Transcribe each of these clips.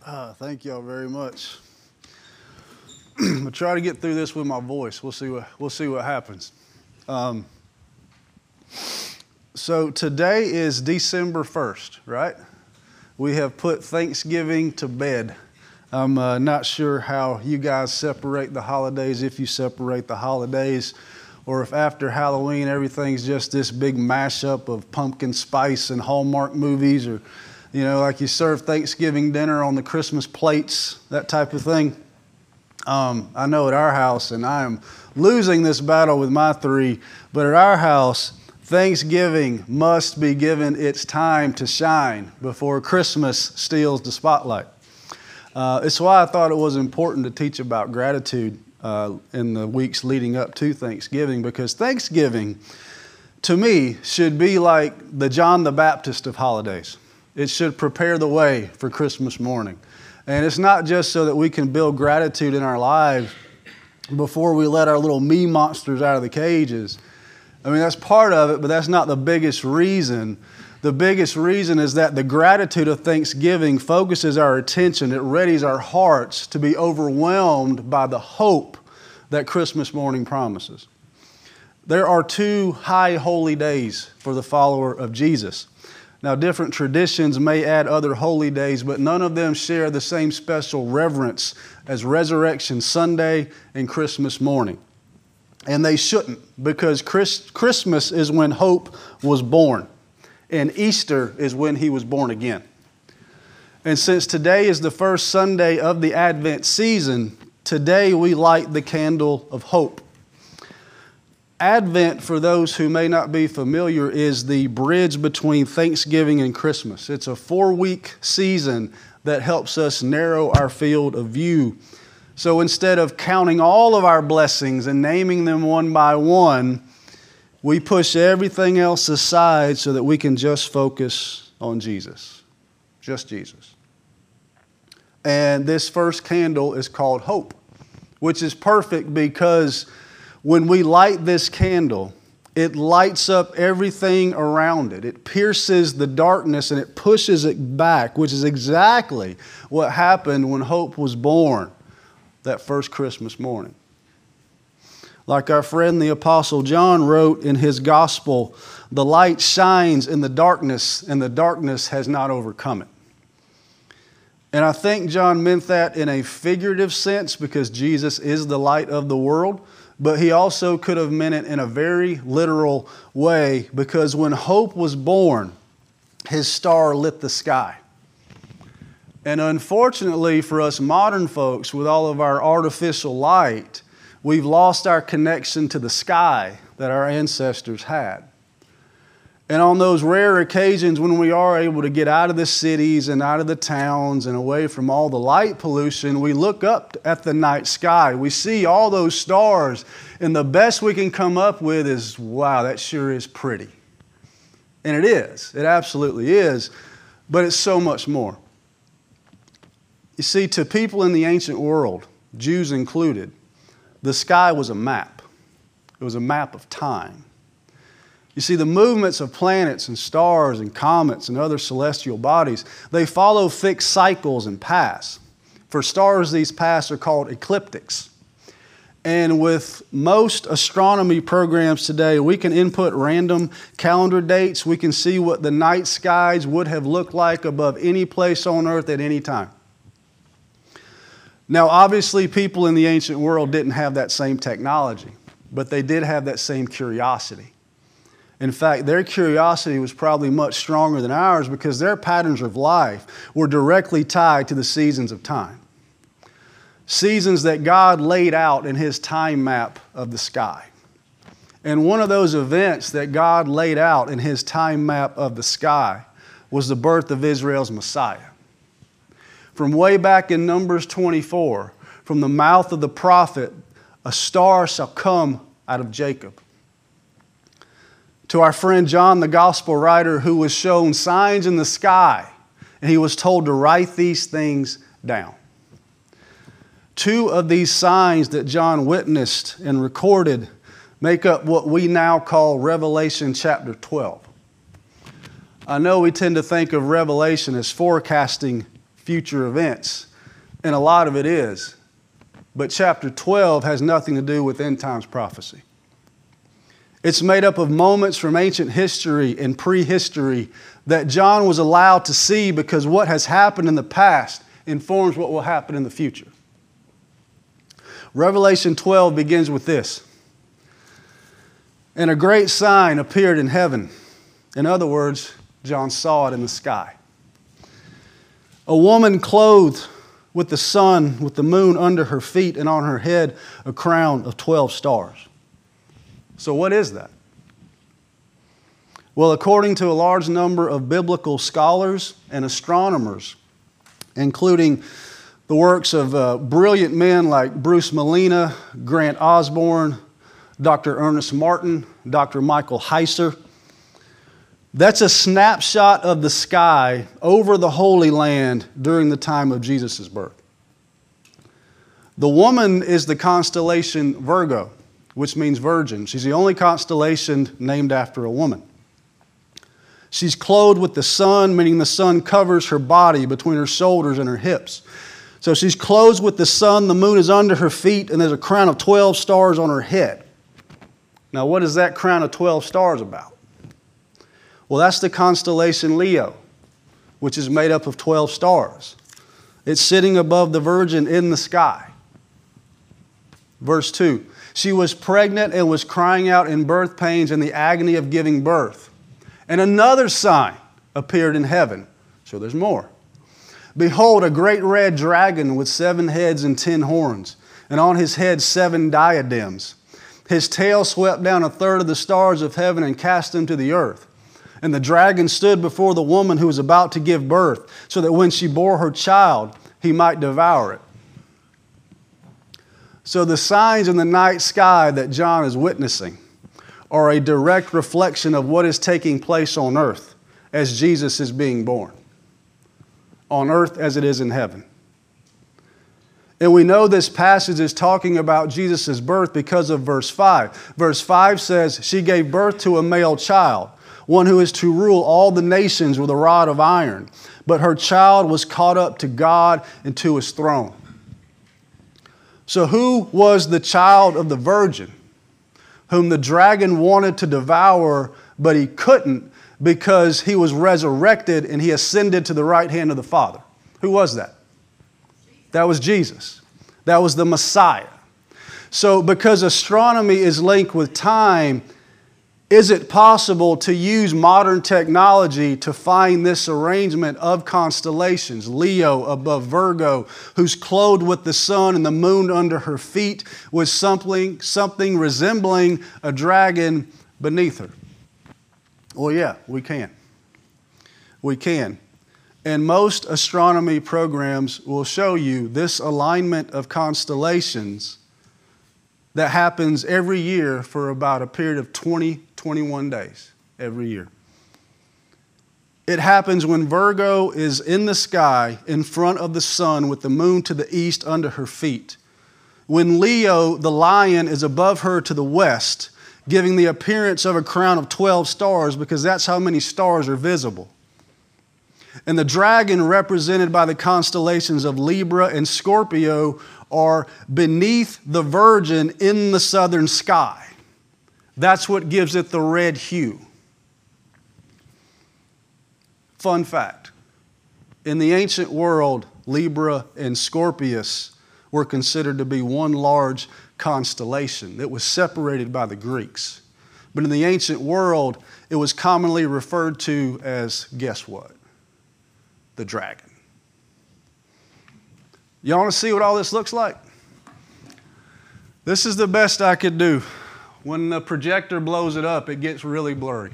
Thank y'all very much. I'll try to get through this with my voice. We'll see what happens. So today is December 1st, right? We have put Thanksgiving to bed. I'm not sure how you guys separate the holidays, if you separate the holidays, or if after Halloween everything's just this big mashup of pumpkin spice and Hallmark movies, or like you serve Thanksgiving dinner on the Christmas plates, that type of thing. I know at our house, and I am losing this battle with my three, but at our house, Thanksgiving must be given its time to shine before Christmas steals the spotlight. It's why I thought it was important to teach about gratitude in the weeks leading up to Thanksgiving, because Thanksgiving, to me, should be like the John the Baptist of holidays. It should prepare the way for Christmas morning. And it's not just so that we can build gratitude in our lives before we let our little me monsters out of the cages. I mean, that's part of it, but that's not the biggest reason. The biggest reason is that the gratitude of Thanksgiving focuses our attention. It readies our hearts to be overwhelmed by the hope that Christmas morning promises. There are two high holy days for the follower of Jesus. Now, different traditions may add other holy days, but none of them share the same special reverence as Resurrection Sunday and Christmas morning. And they shouldn't, because Christmas is when hope was born, and Easter is when He was born again. And since today is the first Sunday of the Advent season, today we light the candle of hope. Advent, for those who may not be familiar, is the bridge between Thanksgiving and Christmas. It's a 4-week season that helps us narrow our field of view. So instead of counting all of our blessings and naming them one by one, we push everything else aside so that we can just focus on Jesus. Just Jesus. And this first candle is called hope, which is perfect because when we light this candle, it lights up everything around it. It pierces the darkness and it pushes it back, which is exactly what happened when hope was born that first Christmas morning. Like our friend the Apostle John wrote in his gospel, the light shines in the darkness and the darkness has not overcome it. And I think John meant that in a figurative sense because Jesus is the light of the world. But he also could have meant it in a very literal way because when hope was born, His star lit the sky. And unfortunately for us modern folks, with all of our artificial light, we've lost our connection to the sky that our ancestors had. And on those rare occasions when we are able to get out of the cities and out of the towns and away from all the light pollution, we look up at the night sky. We see all those stars, and the best we can come up with is, wow, that sure is pretty. And it is. It absolutely is. But it's so much more. You see, to people in the ancient world, Jews included, the sky was a map. It was a map of time. You see, the movements of planets and stars and comets and other celestial bodies, they follow fixed cycles and paths. For stars, these paths are called ecliptics. And with most astronomy programs today, we can input random calendar dates. We can see what the night skies would have looked like above any place on earth at any time. Now, obviously, people in the ancient world didn't have that same technology, but they did have that same curiosity. In fact, their curiosity was probably much stronger than ours because their patterns of life were directly tied to the seasons of time. Seasons that God laid out in His time map of the sky. And one of those events that God laid out in His time map of the sky was the birth of Israel's Messiah. From way back in Numbers 24, from the mouth of the prophet, a star shall come out of Jacob. To our friend John, the gospel writer, who was shown signs in the sky, and he was told to write these things down. Two of these signs that John witnessed and recorded make up what we now call Revelation chapter 12. I know we tend to think of Revelation as forecasting future events, and a lot of it is. But chapter 12 has nothing to do with end times prophecy. It's made up of moments from ancient history and prehistory that John was allowed to see because what has happened in the past informs what will happen in the future. Revelation 12 begins with this. And a great sign appeared in heaven. In other words, John saw it in the sky. A woman clothed with the sun, with the moon under her feet, and on her head a crown of 12 stars. So what is that? Well, according to a large number of biblical scholars and astronomers, including the works of brilliant men like Bruce Molina, Grant Osborne, Dr. Ernest Martin, Dr. Michael Heiser, that's a snapshot of the sky over the Holy Land during the time of Jesus' birth. The woman is the constellation Virgo, which means virgin. She's the only constellation named after a woman. She's clothed with the sun, meaning the sun covers her body between her shoulders and her hips. So she's clothed with the sun, the moon is under her feet, and there's a crown of 12 stars on her head. Now, what is that crown of 12 stars about? Well, that's the constellation Leo, which is made up of 12 stars. It's sitting above the Virgin in the sky. Verse 2, she was pregnant and was crying out in birth pains and the agony of giving birth. And another sign appeared in heaven. So there's more. Behold, a great red dragon with 7 heads and 10 horns, and on his head 7 diadems. His tail swept down 1/3 of the stars of heaven and cast them to the earth. And the dragon stood before the woman who was about to give birth, so that when she bore her child, he might devour it. So the signs in the night sky that John is witnessing are a direct reflection of what is taking place on earth as Jesus is being born. On earth as it is in heaven. And we know this passage is talking about Jesus' birth because of verse 5. Verse 5 says, she gave birth to a male child, one who is to rule all the nations with a rod of iron. But her child was caught up to God and to His throne. So who was the child of the virgin, whom the dragon wanted to devour, but he couldn't because he was resurrected and he ascended to the right hand of the Father? Who was that? That was Jesus. That was the Messiah. So because astronomy is linked with time, is it possible to use modern technology to find this arrangement of constellations? Leo above Virgo, who's clothed with the sun and the moon under her feet, with something resembling a dragon beneath her. Well, yeah, we can. We can. And most astronomy programs will show you this alignment of constellations that happens every year for about a period of 21 days every year. It happens when Virgo is in the sky in front of the sun with the moon to the east under her feet. When Leo, the lion, is above her to the west, giving the appearance of a crown of 12 stars because that's how many stars are visible. And the dragon, represented by the constellations of Libra and Scorpio, are beneath the Virgin in the southern sky. That's what gives it the red hue. Fun fact. In the ancient world, Libra and Scorpius were considered to be one large constellation that was separated by the Greeks. But in the ancient world, it was commonly referred to as, guess what? The dragon. You want to see what all this looks like? This is the best I could do. When the projector blows it up, it gets really blurry.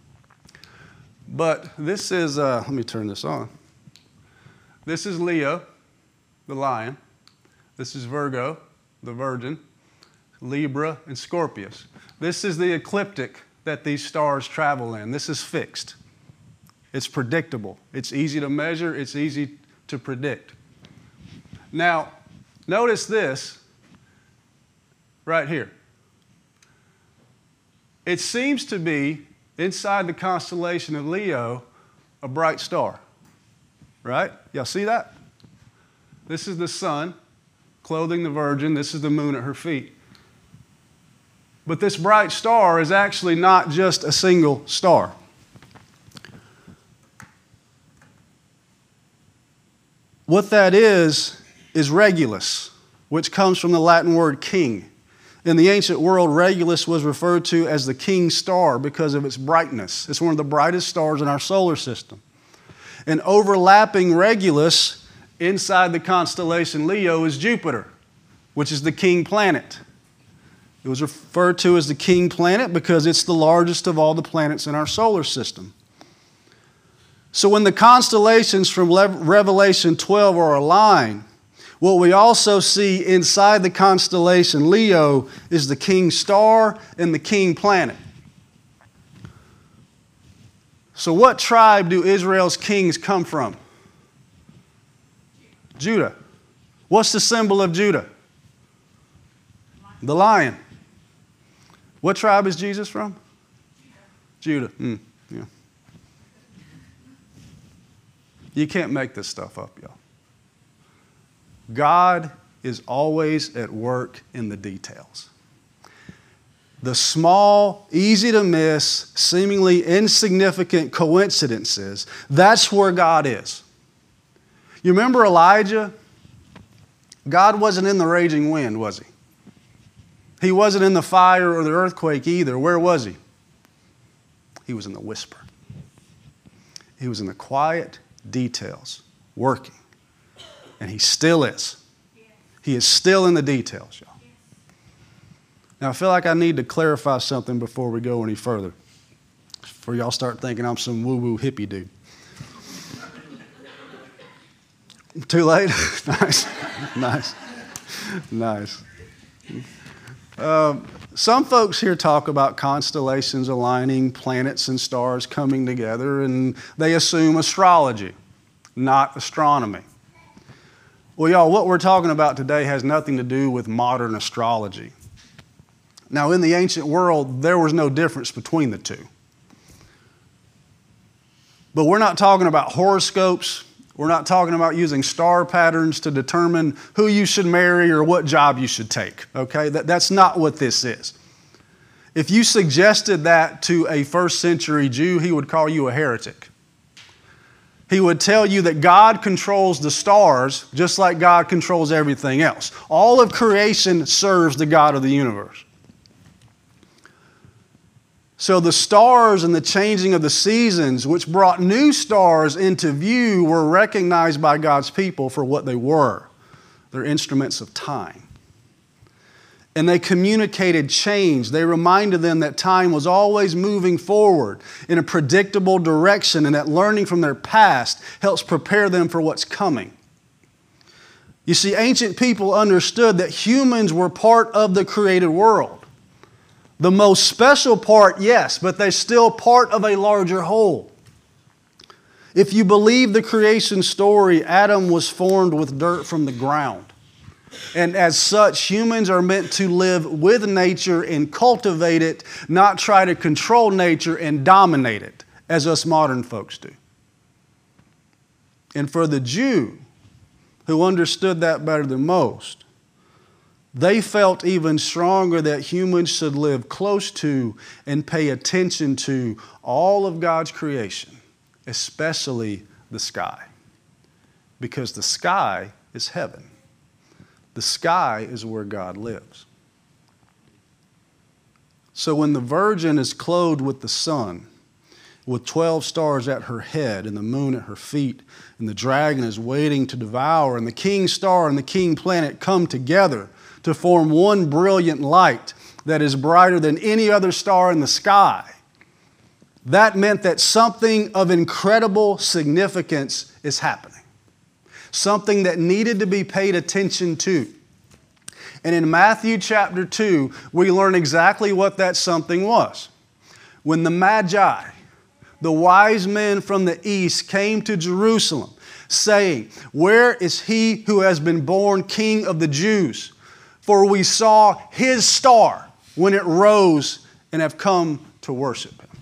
But this is, let me turn this on. This is Leo, the lion. This is Virgo, the virgin, Libra, and Scorpius. This is the ecliptic that these stars travel in. This is fixed. It's predictable. It's easy to measure. It's easy to predict. Now, notice this right here. It seems to be, inside the constellation of Leo, a bright star. Right? Y'all see that? This is the sun clothing the virgin. This is the moon at her feet. But this bright star is actually not just a single star. What that is Regulus, which comes from the Latin word king. In the ancient world, Regulus was referred to as the king star because of its brightness. It's one of the brightest stars in our solar system. And overlapping Regulus inside the constellation Leo is Jupiter, which is the king planet. It was referred to as the king planet because it's the largest of all the planets in our solar system. So when the constellations from Revelation 12 are aligned, what we also see inside the constellation Leo is the king star and the king planet. So what tribe do Israel's kings come from? Judah. What's the symbol of Judah? The lion. What tribe is Jesus from? Judah. Yeah. You can't make this stuff up, y'all. God is always at work in the details. The small, easy to miss, seemingly insignificant coincidences, that's where God is. You remember Elijah? God wasn't in the raging wind, was he? He wasn't in the fire or the earthquake either. Where was he? He was in the whisper. He was in the quiet details, working. And he still is. He is still in the details, y'all. Now, I feel like I need to clarify something before we go any further. Before y'all start thinking I'm some woo-woo hippie dude. Too late? Nice. Some folks here talk about constellations aligning, planets and stars coming together, and they assume astrology, not astronomy. Well, y'all, what we're talking about today has nothing to do with modern astrology. Now, in the ancient world, there was no difference between the two. But we're not talking about horoscopes. We're not talking about using star patterns to determine who you should marry or what job you should take, okay? That's not what this is. If you suggested that to a first century Jew, he would call you a heretic. He would tell you that God controls the stars just like God controls everything else. All of creation serves the God of the universe. So the stars and the changing of the seasons, which brought new stars into view, were recognized by God's people for what they were. They're instruments of time. And they communicated change. They reminded them that time was always moving forward in a predictable direction, and that learning from their past helps prepare them for what's coming. You see, ancient people understood that humans were part of the created world. The most special part, yes, but they're still part of a larger whole. If you believe the creation story, Adam was formed with dirt from the ground. And as such, humans are meant to live with nature and cultivate it, not try to control nature and dominate it, as us modern folks do. And for the Jew, who understood that better than most, they felt even stronger that humans should live close to and pay attention to all of God's creation, especially the sky. Because the sky is heaven. The sky is where God lives. So when the virgin is clothed with the sun, with 12 stars at her head and the moon at her feet, and the dragon is waiting to devour, and the king star and the king planet come together to form one brilliant light that is brighter than any other star in the sky, that meant that something of incredible significance is happening. Something that needed to be paid attention to. And in Matthew chapter 2, we learn exactly what that something was. When the Magi, the wise men from the east, came to Jerusalem, saying, "Where is he who has been born King of the Jews? For we saw his star when it rose and have come to worship him."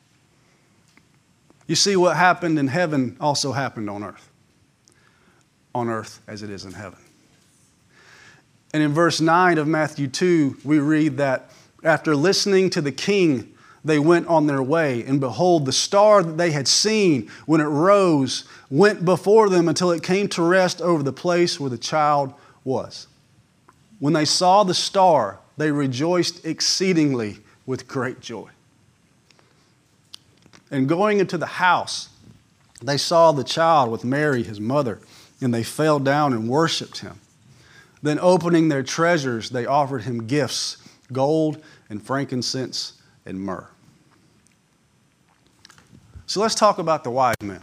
You see, what happened in heaven also happened on earth. on earth as it is in heaven. And in verse 9 of Matthew 2, we read that after listening to the king, they went on their way. And behold, the star that they had seen when it rose went before them until it came to rest over the place where the child was. When they saw the star, they rejoiced exceedingly with great joy. And going into the house, they saw the child with Mary, his mother, and they fell down and worshiped him. Then opening their treasures, they offered him gifts, gold and frankincense and myrrh. So let's talk about the wise men.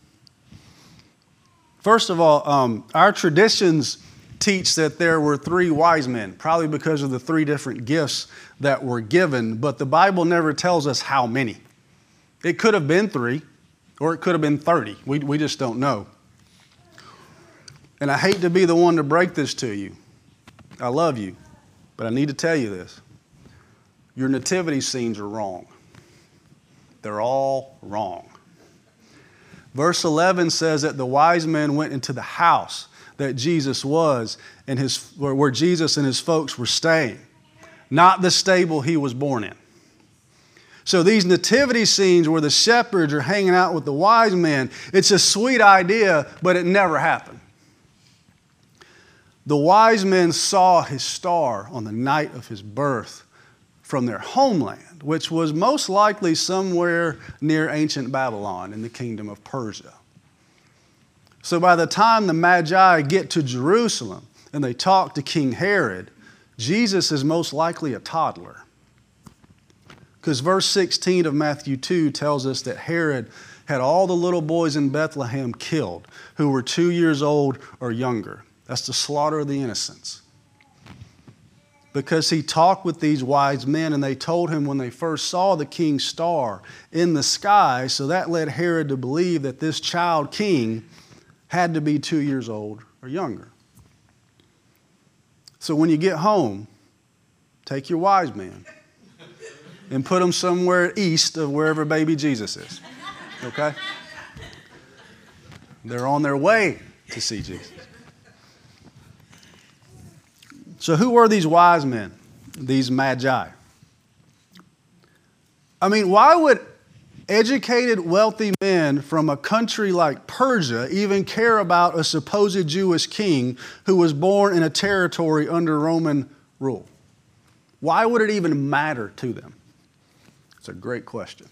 First of all, our traditions teach that there were 3 wise men, probably because of the 3 different gifts that were given, but the Bible never tells us how many. It could have been 3, or it could have been 30. We just don't know. And I hate to be the one to break this to you. I love you, but I need to tell you this. Your nativity scenes are wrong. They're all wrong. Verse 11 says that the wise men went into the house that Jesus was and where Jesus and his folks were staying, not the stable he was born in. So these nativity scenes where the shepherds are hanging out with the wise men, it's a sweet idea, but it never happened. The wise men saw his star on the night of his birth from their homeland, which was most likely somewhere near ancient Babylon in the kingdom of Persia. So by the time the Magi get to Jerusalem and they talk to King Herod, Jesus is most likely a toddler. Because verse 16 of Matthew 2 tells us that Herod had all the little boys in Bethlehem killed who were 2 years old or younger. That's the slaughter of the innocents. Because he talked with these wise men and they told him when they first saw the king's star in the sky, so that led Herod to believe that this child king had to be 2 years old or younger. So when you get home, take your wise men and put them somewhere east of wherever baby Jesus is. Okay? They're on their way to see Jesus. So who were these wise men, these magi? I mean, why would educated, wealthy men from a country like Persia even care about a supposed Jewish king who was born in a territory under Roman rule? Why would it even matter to them? It's a great question.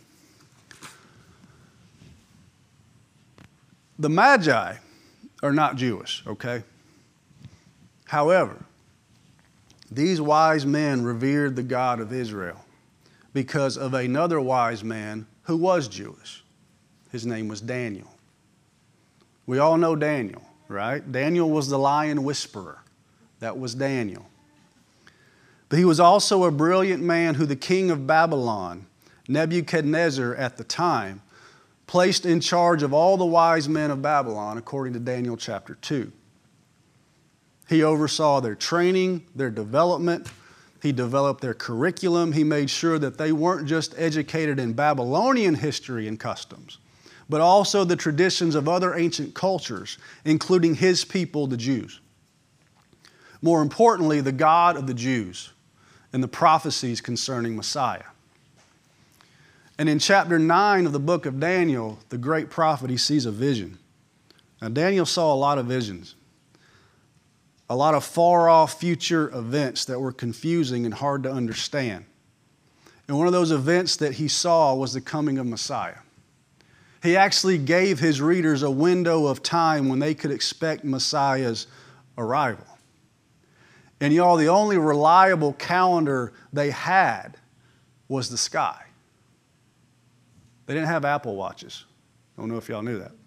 The Magi are not Jewish, okay? However, these wise men revered the God of Israel because of another wise man who was Jewish. His name was Daniel. We all know Daniel, right? Daniel was the lion whisperer. That was Daniel. But he was also a brilliant man who the king of Babylon, Nebuchadnezzar at the time, placed in charge of all the wise men of Babylon, according to Daniel chapter 2. He oversaw their training, their development. He developed their curriculum. He made sure that they weren't just educated in Babylonian history and customs, but also the traditions of other ancient cultures, including his people, the Jews. More importantly, the God of the Jews and the prophecies concerning Messiah. And in chapter 9 of the book of Daniel, the great prophet, he sees a vision. Now, Daniel saw a lot of visions. A lot of far-off future events that were confusing and hard to understand. And one of those events that he saw was the coming of Messiah. He actually gave his readers a window of time when they could expect Messiah's arrival. And y'all, the only reliable calendar they had was the sky. They didn't have Apple Watches. I don't know if y'all knew that.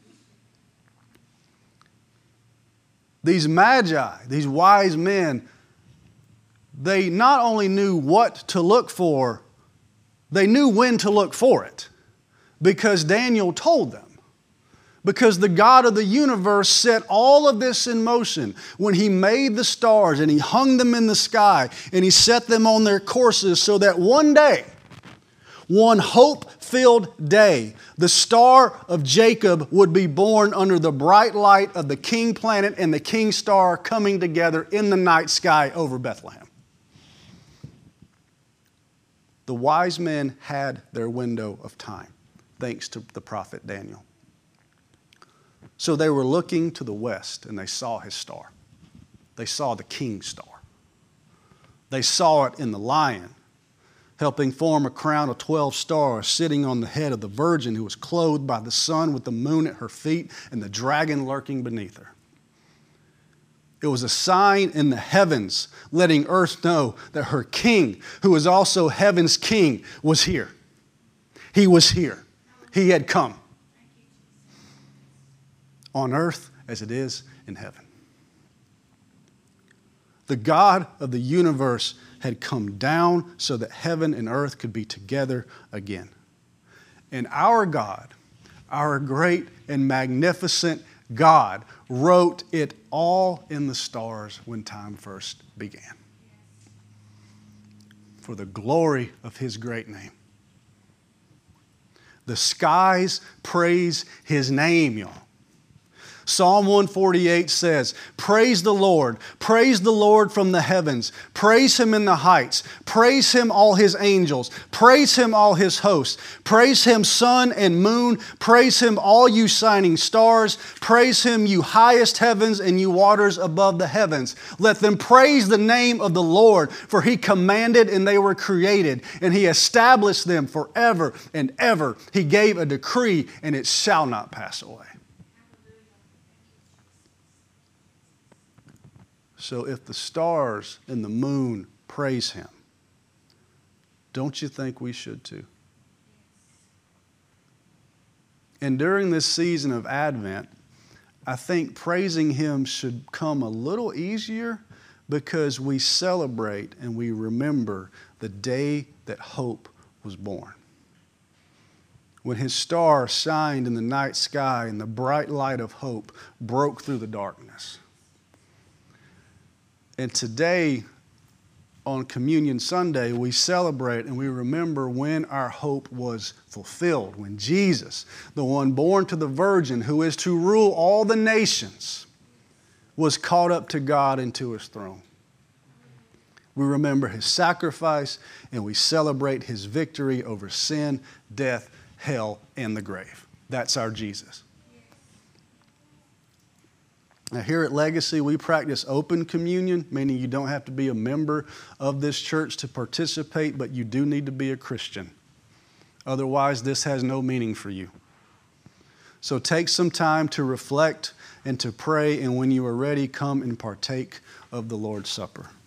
These magi, these wise men, they not only knew what to look for, they knew when to look for it because Daniel told them. Because the God of the universe set all of this in motion when he made the stars and he hung them in the sky and he set them on their courses so that one day One hope-filled day, the star of Jacob would be born under the bright light of the king planet and the king star coming together in the night sky over Bethlehem. The wise men had their window of time, thanks to the prophet Daniel. So they were looking to the west and they saw his star. They saw the king's star. They saw it in the lion, helping form a crown of 12 stars sitting on the head of the virgin who was clothed by the sun with the moon at her feet and the dragon lurking beneath her. It was a sign in the heavens letting earth know that her king, who is also heaven's king, was here. He was here. He had come. On earth as it is in heaven. The God of the universe had come down so that heaven and earth could be together again. And our God, our great and magnificent God, wrote it all in the stars when time first began. For the glory of His great name. The skies praise His name, y'all. Psalm 148 says, praise the Lord from the heavens, praise Him in the heights, praise Him all His angels, praise Him all His hosts, praise Him sun and moon, praise Him all you shining stars, praise Him you highest heavens and you waters above the heavens. Let them praise the name of the Lord, for He commanded and they were created, and He established them forever and ever. He gave a decree and it shall not pass away. So if the stars and the moon praise Him, don't you think we should too? And during this season of Advent, I think praising Him should come a little easier because we celebrate and we remember the day that hope was born. When His star shined in the night sky and the bright light of hope broke through the darkness. And today, on Communion Sunday, we celebrate and we remember when our hope was fulfilled, when Jesus, the one born to the Virgin, who is to rule all the nations, was caught up to God and to His throne. We remember His sacrifice and we celebrate His victory over sin, death, hell, and the grave. That's our Jesus. Now here at Legacy, we practice open communion, meaning you don't have to be a member of this church to participate, but you do need to be a Christian. Otherwise, this has no meaning for you. So take some time to reflect and to pray, and when you are ready, come and partake of the Lord's Supper.